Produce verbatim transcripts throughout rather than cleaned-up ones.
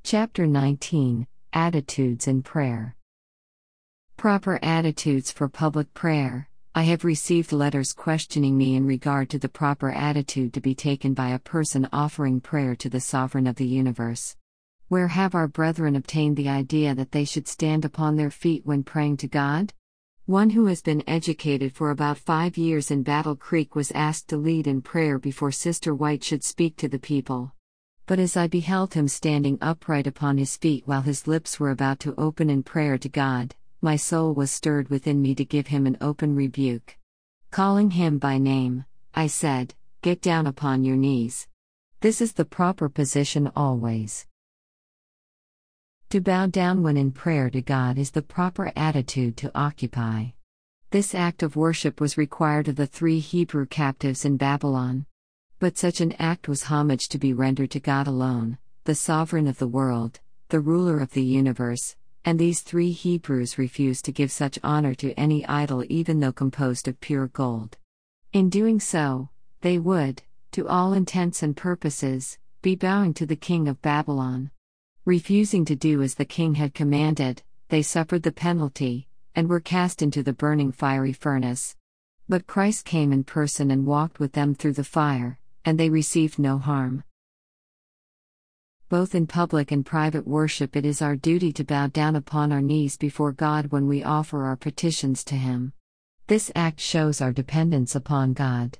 Chapter nineteen, Attitudes in Prayer. Proper attitudes for public prayer. I have received letters questioning me in regard to the proper attitude to be taken by a person offering prayer to the Sovereign of the universe. Where have our brethren obtained the idea that they should stand upon their feet when praying to God? One who has been educated for about five years in Battle Creek was asked to lead in prayer before Sister White should speak to the people. But as I beheld him standing upright upon his feet while his lips were about to open in prayer to God, my soul was stirred within me to give him an open rebuke. Calling him by name, I said, "Get down upon your knees." This is the proper position always. To bow down when in prayer to God is the proper attitude to occupy. This act of worship was required of the three Hebrew captives in Babylon. But such an act was homage to be rendered to God alone, the Sovereign of the world, the Ruler of the universe, and these three Hebrews refused to give such honor to any idol even though composed of pure gold. In doing so, they would, to all intents and purposes, be bowing to the king of Babylon. Refusing to do as the king had commanded, they suffered the penalty, and were cast into the burning fiery furnace. But Christ came in person and walked with them through the fire, and they received no harm. Both in public and private worship, it is our duty to bow down upon our knees before God when we offer our petitions to Him. This act shows our dependence upon God.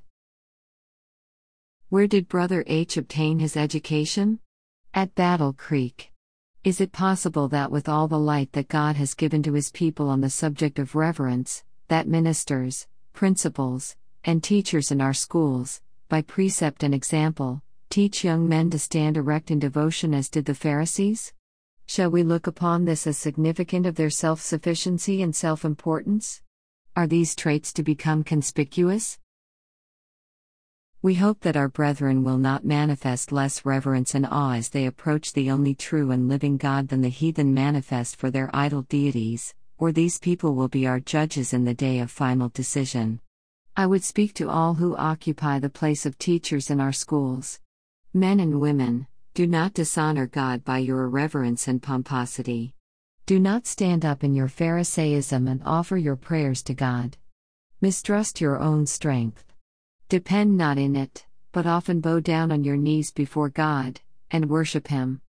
Where did Brother H obtain his education? At Battle Creek. Is it possible that with all the light that God has given to His people on the subject of reverence, that ministers, principals, and teachers in our schools, by precept and example, teach young men to stand erect in devotion as did the Pharisees? Shall we look upon this as significant of their self-sufficiency and self-importance? Are these traits to become conspicuous? We hope that our brethren will not manifest less reverence and awe as they approach the only true and living God than the heathen manifest for their idol deities, or these people will be our judges in the day of final decision. I would speak to all who occupy the place of teachers in our schools. Men and women, do not dishonor God by your irreverence and pomposity. Do not stand up in your Pharisaism and offer your prayers to God. Mistrust your own strength. Depend not in it, but often bow down on your knees before God, and worship Him.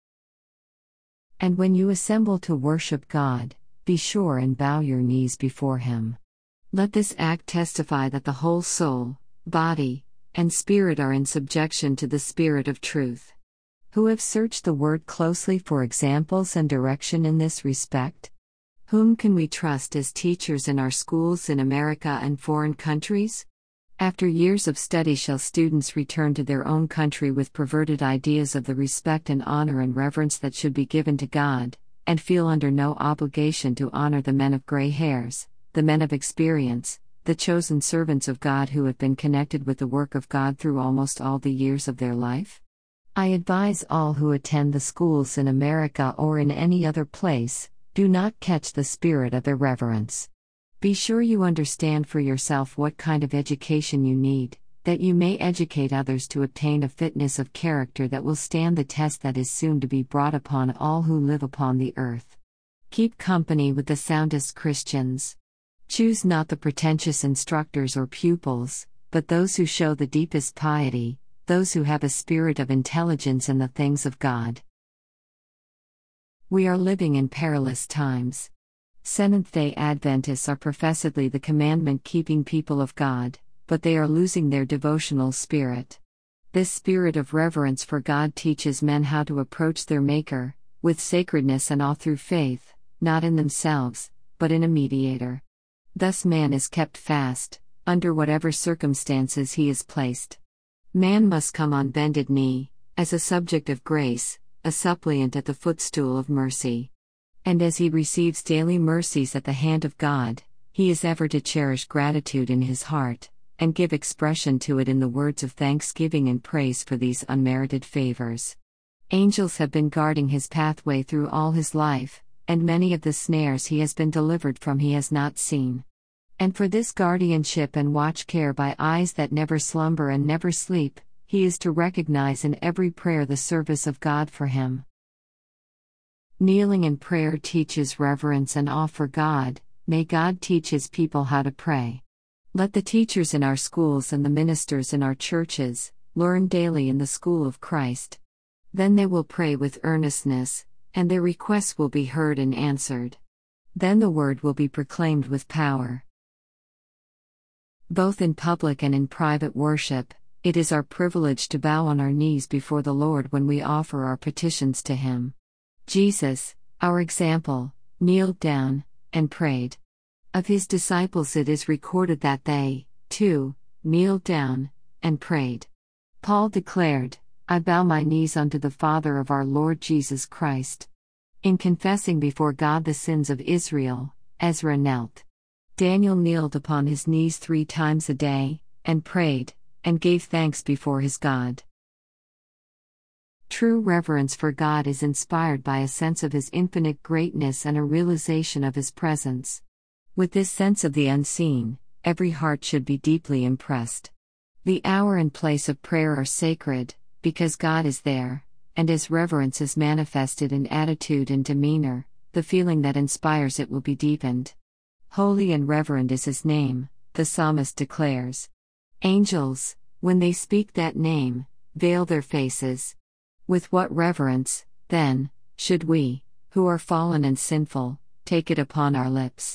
And when you assemble to worship God, be sure and bow your knees before Him. Let this act testify that the whole soul, body, and spirit are in subjection to the Spirit of truth. Who have searched the Word closely for examples and direction in this respect? Whom can we trust as teachers in our schools in America and foreign countries? After years of study, shall students return to their own country with perverted ideas of the respect and honor and reverence that should be given to God, and feel under no obligation to honor the men of gray hairs, the men of experience, the chosen servants of God who have been connected with the work of God through almost all the years of their life? I advise all who attend the schools in America or in any other place, do not catch the spirit of irreverence. Be sure you understand for yourself what kind of education you need, that you may educate others to obtain a fitness of character that will stand the test that is soon to be brought upon all who live upon the earth. Keep company with the soundest Christians. Choose not the pretentious instructors or pupils, but those who show the deepest piety, those who have a spirit of intelligence in the things of God. We are living in perilous times. Seventh-day Adventists are professedly the commandment-keeping people of God, but they are losing their devotional spirit. This spirit of reverence for God teaches men how to approach their Maker, with sacredness and awe through faith, not in themselves, but in a mediator. Thus man is kept fast, under whatever circumstances he is placed. Man must come on bended knee, as a subject of grace, a suppliant at the footstool of mercy. And as he receives daily mercies at the hand of God, he is ever to cherish gratitude in his heart, and give expression to it in the words of thanksgiving and praise for these unmerited favors. Angels have been guarding his pathway through all his life, and many of the snares he has been delivered from he has not seen. And for this guardianship and watch care by eyes that never slumber and never sleep, he is to recognize in every prayer the service of God for him. Kneeling in prayer teaches reverence and awe for God. May God teach His people how to pray. Let the teachers in our schools and the ministers in our churches learn daily in the school of Christ. Then they will pray with earnestness, and their requests will be heard and answered. Then the word will be proclaimed with power. Both in public and in private worship, it is our privilege to bow on our knees before the Lord when we offer our petitions to Him. Jesus, our example, kneeled down and prayed. Of His disciples it is recorded that they, too, kneeled down and prayed. Paul declared, "I bow my knees unto the Father of our Lord Jesus Christ." In confessing before God the sins of Israel, Ezra knelt. Daniel kneeled upon his knees three times a day, and prayed, and gave thanks before his God. True reverence for God is inspired by a sense of His infinite greatness and a realization of His presence. With this sense of the unseen, every heart should be deeply impressed. The hour and place of prayer are sacred, because God is there, and as reverence is manifested in attitude and demeanor, the feeling that inspires it will be deepened. Holy and reverend is His name, the psalmist declares. Angels, when they speak that name, veil their faces. With what reverence, then, should we, who are fallen and sinful, take it upon our lips?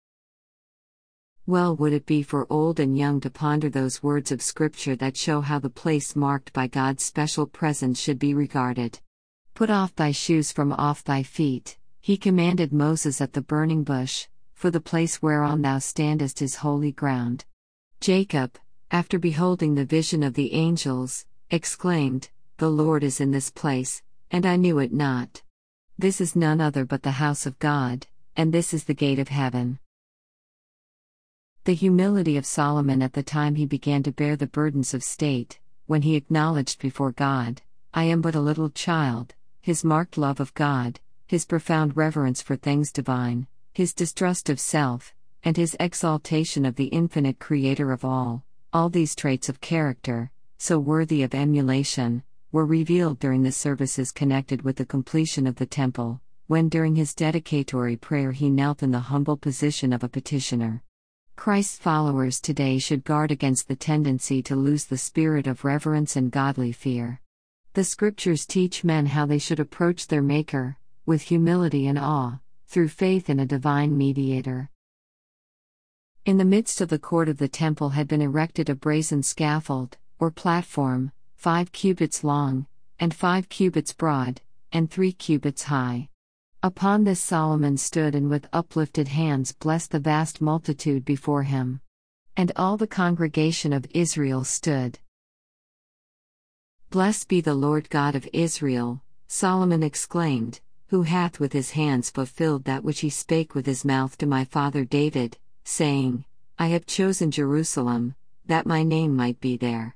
Well would it be for old and young to ponder those words of Scripture that show how the place marked by God's special presence should be regarded. "Put off thy shoes from off thy feet," He commanded Moses at the burning bush, "for the place whereon thou standest is holy ground." Jacob, after beholding the vision of the angels, exclaimed, "The Lord is in this place, and I knew it not." This is none other but the house of God, and this is the gate of heaven. The humility of Solomon at the time he began to bear the burdens of state, when he acknowledged before God, "I am but a little child," his marked love of God, his profound reverence for things divine, his distrust of self, and his exaltation of the infinite Creator of all, all these traits of character, so worthy of emulation, were revealed during the services connected with the completion of the temple, when during his dedicatory prayer he knelt in the humble position of a petitioner. Christ's followers today should guard against the tendency to lose the spirit of reverence and godly fear. The Scriptures teach men how they should approach their Maker, with humility and awe, through faith in a divine mediator. In the midst of the court of the temple had been erected a brazen scaffold, or platform, five cubits long, and five cubits broad, and three cubits high. Upon this Solomon stood and with uplifted hands blessed the vast multitude before him. And all the congregation of Israel stood. "Blessed be the Lord God of Israel," Solomon exclaimed, "who hath with his hands fulfilled that which he spake with his mouth to my father David, saying, I have chosen Jerusalem, that my name might be there."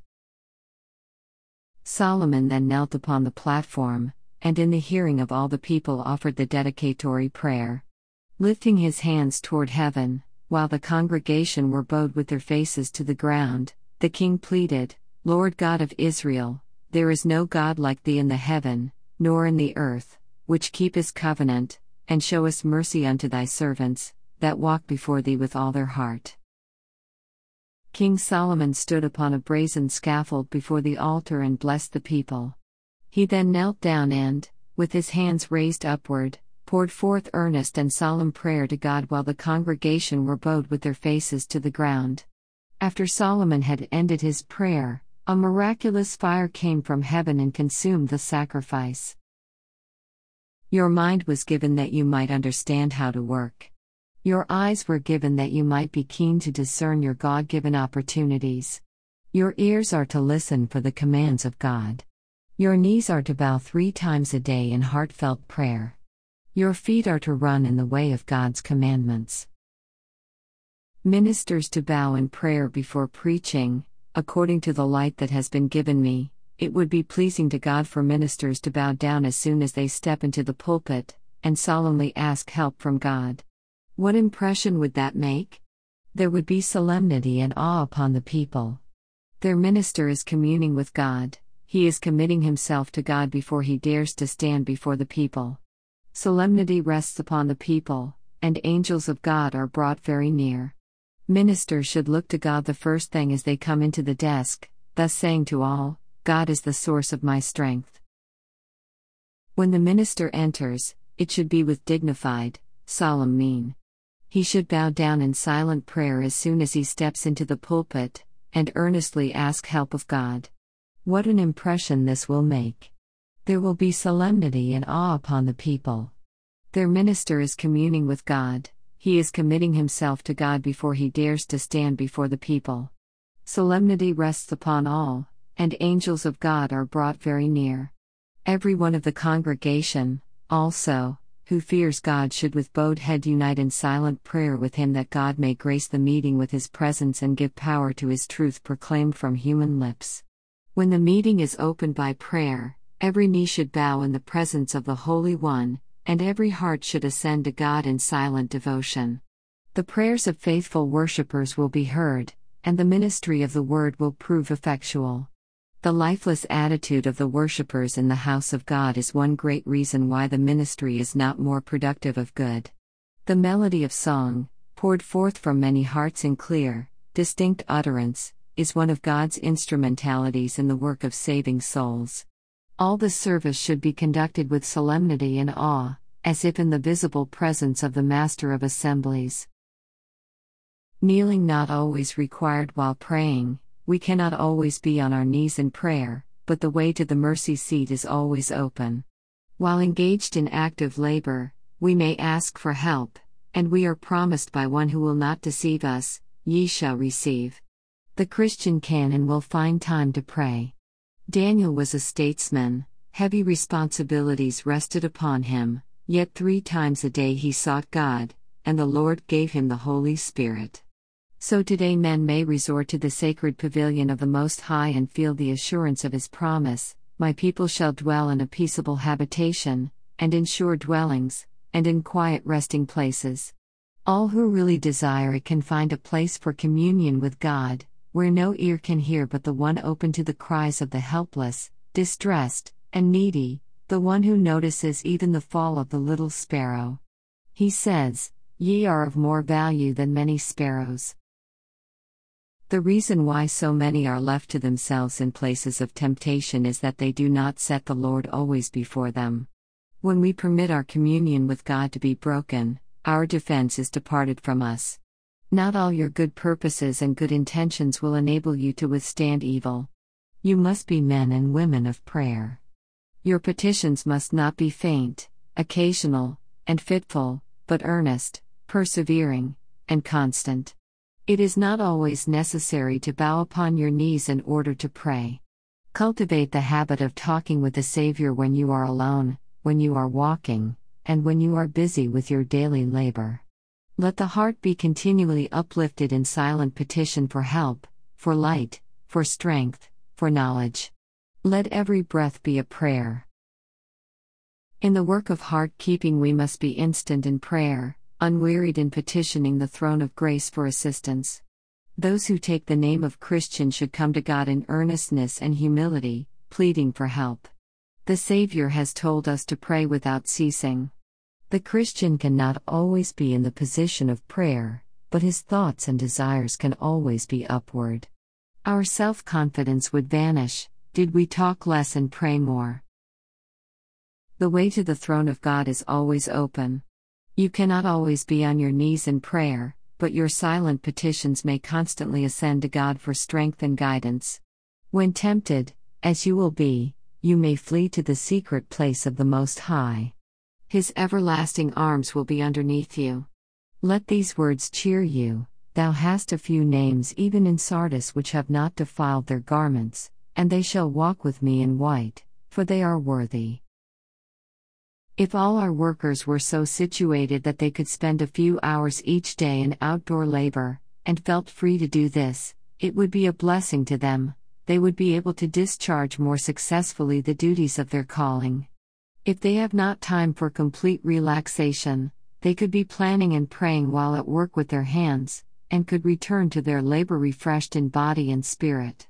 Solomon then knelt upon the platform, and in the hearing of all the people offered the dedicatory prayer. Lifting his hands toward heaven, while the congregation were bowed with their faces to the ground, the king pleaded, "Lord God of Israel, there is no God like thee in the heaven, nor in the earth, which keepest covenant, and showest mercy unto thy servants, that walk before thee with all their heart." King Solomon stood upon a brazen scaffold before the altar and blessed the people. He then knelt down and, with his hands raised upward, poured forth earnest and solemn prayer to God while the congregation were bowed with their faces to the ground. After Solomon had ended his prayer, a miraculous fire came from heaven and consumed the sacrifice. Your mind was given that you might understand how to work. Your eyes were given that you might be keen to discern your God-given opportunities. Your ears are to listen for the commands of God. Your knees are to bow three times a day in heartfelt prayer. Your feet are to run in the way of God's commandments. Ministers to bow in prayer before preaching, according to the light that has been given me. It would be pleasing to God for ministers to bow down as soon as they step into the pulpit, and solemnly ask help from God. What impression would that make? There would be solemnity and awe upon the people. Their minister is communing with God. He is committing himself to God before he dares to stand before the people. Solemnity rests upon the people, and angels of God are brought very near. Ministers should look to God the first thing as they come into the desk, thus saying to all, God is the source of my strength. When the minister enters, it should be with dignified, solemn mien. He should bow down in silent prayer as soon as he steps into the pulpit, and earnestly ask help of God. What an impression this will make! There will be solemnity and awe upon the people. Their minister is communing with God, he is committing himself to God before he dares to stand before the people. Solemnity rests upon all, and angels of God are brought very near. Every one of the congregation, also, who fears God should with bowed head unite in silent prayer with him that God may grace the meeting with his presence and give power to his truth proclaimed from human lips. When the meeting is opened by prayer, every knee should bow in the presence of the Holy One, and every heart should ascend to God in silent devotion. The prayers of faithful worshippers will be heard, and the ministry of the word will prove effectual. The lifeless attitude of the worshippers in the house of God is one great reason why the ministry is not more productive of good. The melody of song, poured forth from many hearts in clear, distinct utterance, is one of God's instrumentalities in the work of saving souls. All the service should be conducted with solemnity and awe, as if in the visible presence of the Master of Assemblies. Kneeling not always required while praying. We cannot always be on our knees in prayer, but the way to the mercy seat is always open. While engaged in active labor, we may ask for help, and we are promised by one who will not deceive us, ye shall receive. The Christian can and will find time to pray. Daniel was a statesman, heavy responsibilities rested upon him, yet three times a day he sought God, and the Lord gave him the Holy Spirit. So today men may resort to the sacred pavilion of the Most High and feel the assurance of His promise, my people shall dwell in a peaceable habitation, and in sure dwellings, and in quiet resting places. All who really desire it can find a place for communion with God, where no ear can hear but the one open to the cries of the helpless, distressed, and needy, the one who notices even the fall of the little sparrow. He says, "Ye are of more value than many sparrows." The reason why so many are left to themselves in places of temptation is that they do not set the Lord always before them. When we permit our communion with God to be broken, our defense is departed from us. Not all your good purposes and good intentions will enable you to withstand evil. You must be men and women of prayer. Your petitions must not be faint, occasional, and fitful, but earnest, persevering, and constant. It is not always necessary to bow upon your knees in order to pray. Cultivate the habit of talking with the Savior when you are alone, when you are walking, and when you are busy with your daily labor. Let the heart be continually uplifted in silent petition for help, for light, for strength, for knowledge. Let every breath be a prayer. In the work of heart-keeping we must be instant in prayer, unwearied in petitioning the throne of grace for assistance. Those who take the name of Christian should come to God in earnestness and humility, pleading for help. The Savior has told us to pray without ceasing. The Christian cannot always be in the position of prayer, but his thoughts and desires can always be upward. Our self-confidence would vanish, did we talk less and pray more. The way to the throne of God is always open. You cannot always be on your knees in prayer, but your silent petitions may constantly ascend to God for strength and guidance. When tempted, as you will be, you may flee to the secret place of the Most High. His everlasting arms will be underneath you. Let these words cheer you. Thou hast a few names even in Sardis which have not defiled their garments, and they shall walk with me in white, for they are worthy. If all our workers were so situated that they could spend a few hours each day in outdoor labor, and felt free to do this, it would be a blessing to them. They would be able to discharge more successfully the duties of their calling. If they have not time for complete relaxation, they could be planning and praying while at work with their hands, and could return to their labor refreshed in body and spirit.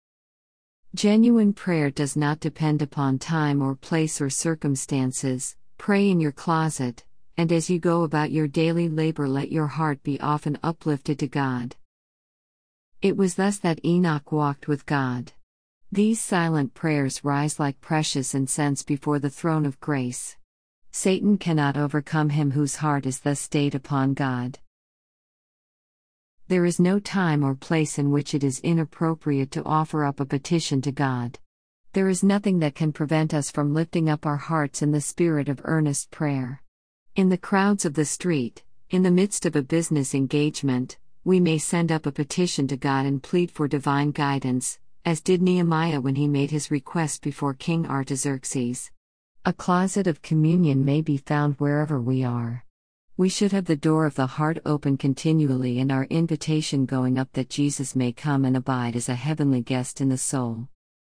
Genuine prayer does not depend upon time or place or circumstances, Pray in your closet, and as you go about your daily labor, let your heart be often uplifted to God. It was thus that Enoch walked with God. These silent prayers rise like precious incense before the throne of grace. Satan cannot overcome him whose heart is thus stayed upon God. There is no time or place in which it is inappropriate to offer up a petition to God. There is nothing that can prevent us from lifting up our hearts in the spirit of earnest prayer. In the crowds of the street, in the midst of a business engagement, we may send up a petition to God and plead for divine guidance, as did Nehemiah when he made his request before King Artaxerxes. A closet of communion may be found wherever we are. We should have the door of the heart open continually and our invitation going up that Jesus may come and abide as a heavenly guest in the soul.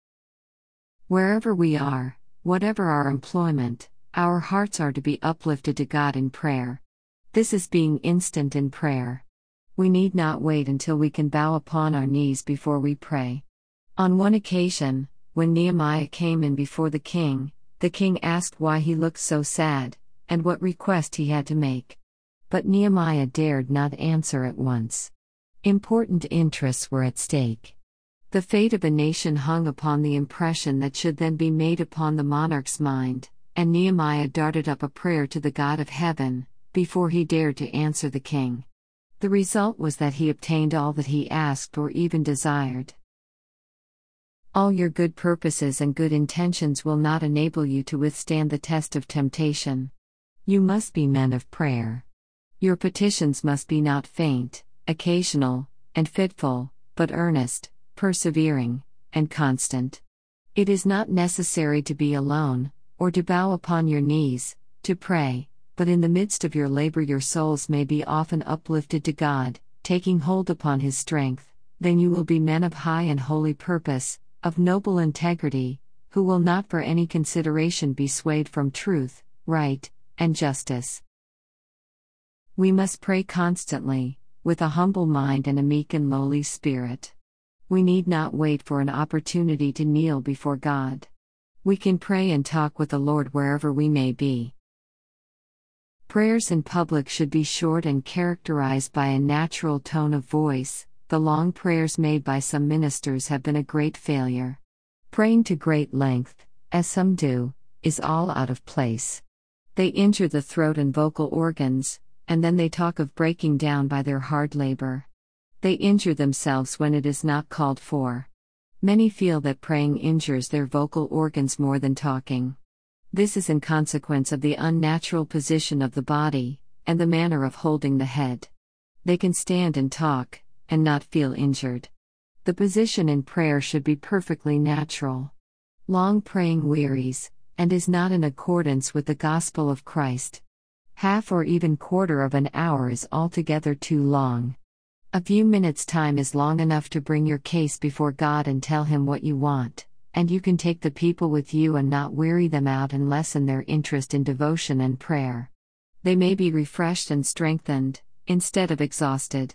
Wherever we are, whatever our employment, our hearts are to be uplifted to God in prayer. This is being instant in prayer. We need not wait until we can bow upon our knees before we pray. On one occasion, when Nehemiah came in before the king, the king asked why he looked so sad, and what request he had to make. But Nehemiah dared not answer at once. Important interests were at stake. The fate of a nation hung upon the impression that should then be made upon the monarch's mind, and Nehemiah darted up a prayer to the God of heaven, before he dared to answer the king. The result was that he obtained all that he asked or even desired. All your good purposes and good intentions will not enable you to withstand the test of temptation. You must be men of prayer. Your petitions must be not faint, occasional, and fitful, but earnest, persevering, and constant. It is not necessary to be alone, or to bow upon your knees, to pray, but in the midst of your labor your souls may be often uplifted to God, taking hold upon His strength. Then you will be men of high and holy purpose, of noble integrity, who will not for any consideration be swayed from truth, right, and justice. We must pray constantly, with a humble mind and a meek and lowly spirit. We need not wait for an opportunity to kneel before God. We can pray and talk with the Lord wherever we may be. Prayers in public should be short and characterized by a natural tone of voice. The long prayers made by some ministers have been a great failure. Praying to great length, as some do, is all out of place. They injure the throat and vocal organs, and then they talk of breaking down by their hard labor. They injure themselves when it is not called for. Many feel that praying injures their vocal organs more than talking. This is in consequence of the unnatural position of the body, and the manner of holding the head. They can stand and talk, and not feel injured. The position in prayer should be perfectly natural. Long praying wearies, and is not in accordance with the gospel of Christ. Half or even quarter of an hour is altogether too long. A few minutes' time is long enough to bring your case before God and tell Him what you want, and you can take the people with you and not weary them out and lessen their interest in devotion and prayer. They may be refreshed and strengthened, instead of exhausted.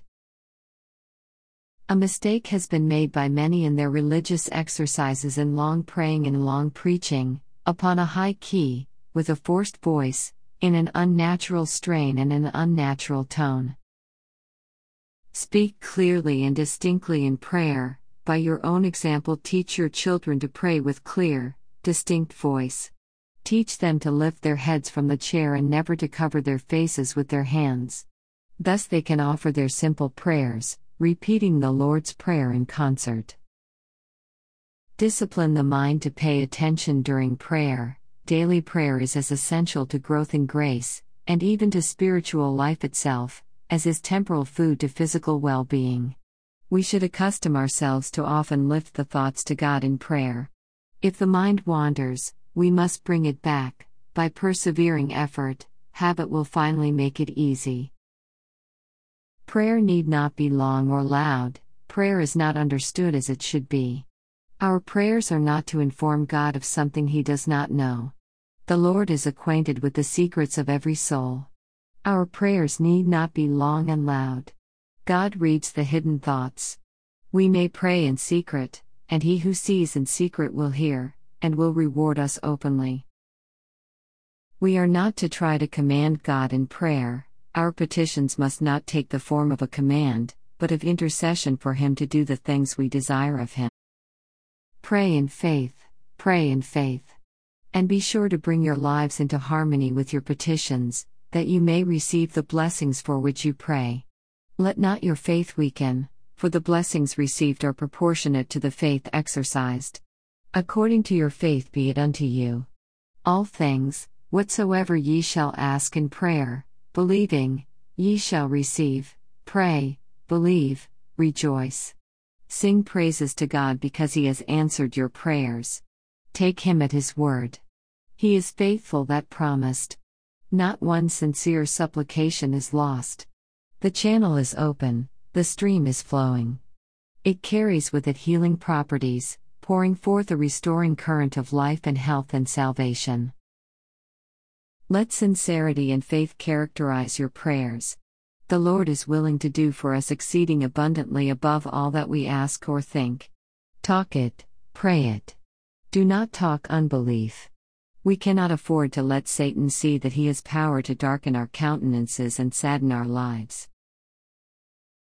A mistake has been made by many in their religious exercises in long praying and long preaching, upon a high key, with a forced voice, in an unnatural strain and an unnatural tone. Speak clearly and distinctly in prayer. By your own example, teach your children to pray with clear, distinct voice. Teach them to lift their heads from the chair and never to cover their faces with their hands. Thus they can offer their simple prayers, repeating the Lord's Prayer in concert. Discipline the mind to pay attention during prayer. Daily prayer is as essential to growth in grace, and even to spiritual life itself, as is temporal food to physical well-being. We should accustom ourselves to often lift the thoughts to God in prayer. If the mind wanders, we must bring it back. By persevering effort, habit will finally make it easy. Prayer need not be long or loud. Prayer is not understood as it should be. Our prayers are not to inform God of something He does not know. The Lord is acquainted with the secrets of every soul. Our prayers need not be long and loud. God reads the hidden thoughts. We may pray in secret, and He who sees in secret will hear, and will reward us openly. We are not to try to command God in prayer. Our petitions must not take the form of a command, but of intercession for Him to do the things we desire of Him. Pray in faith, pray in faith. And be sure to bring your lives into harmony with your petitions, that you may receive the blessings for which you pray. Let not your faith weaken, for the blessings received are proportionate to the faith exercised. According to your faith be it unto you. All things, whatsoever ye shall ask in prayer, believing, ye shall receive. Pray, believe, rejoice. Sing praises to God because He has answered your prayers. Take Him at His word. He is faithful that promised. Not one sincere supplication is lost. The channel is open, the stream is flowing. It carries with it healing properties, pouring forth a restoring current of life and health and salvation. Let sincerity and faith characterize your prayers. The Lord is willing to do for us exceeding abundantly above all that we ask or think. Talk it, pray it. Do not talk unbelief. We cannot afford to let Satan see that he has power to darken our countenances and sadden our lives.